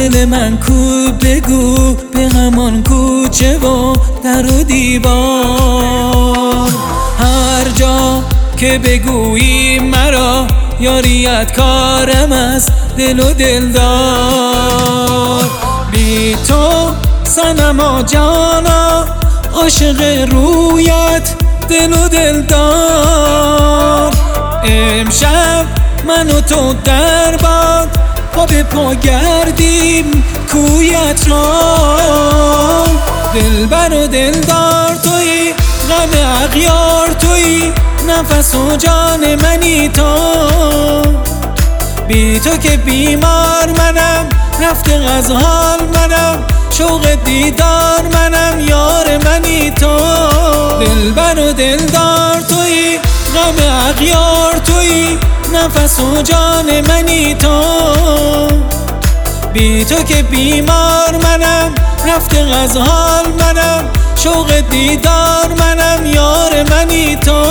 دل من کو بگو به همان کوچه و در و دیوار، هر جا که بگویی مرا یاریت کارم است دل و دلدار. بی تو صنما جانا عاشق رویت دل و دلدار. امشب من و تو در باد پا به پا گردیم کویت را. دلبر و دلدار تویی، غم اغیار تویی، نفس و جان منی تو. بی تو که بیمار منم، رفته از حال منم، شوق دیدار منم، یار منی تو. دلبر و دلدار تویی، غم اغیار تویی، نفس و جان منی تو. بی تو که بیمار منم، رفته از حال منم، شوق دیدار منم، یار منی تو.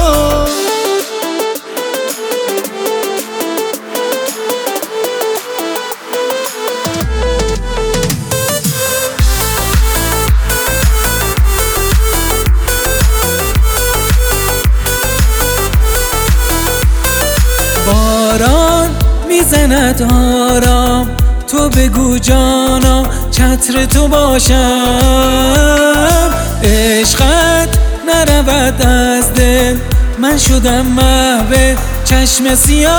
باران میزند آرام، تو بگو جانا چتر تو باشم. عشقت نرود از دل، من شدم محو چشم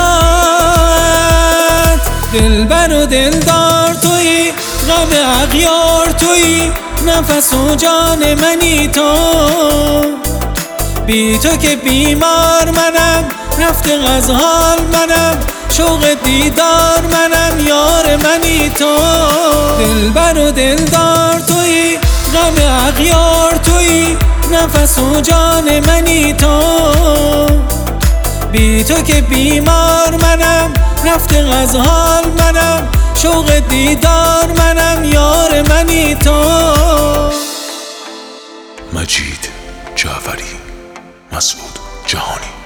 سیاهت. دلبر و دلدار تویی، غم اغیار تویی، نفس و جان منی تو. بی تو که بیمار منم، رفته از حال منم، شوق دیدار منم، یار منی تو. دلبر و دلدار تویی، غم اغیار تویی، نفس و جان منی تو. بی تو که بیمار منم، رفته از حال منم، شوق دیدار منم، یار منی تو. مجید جعفری، مسعود جهانی.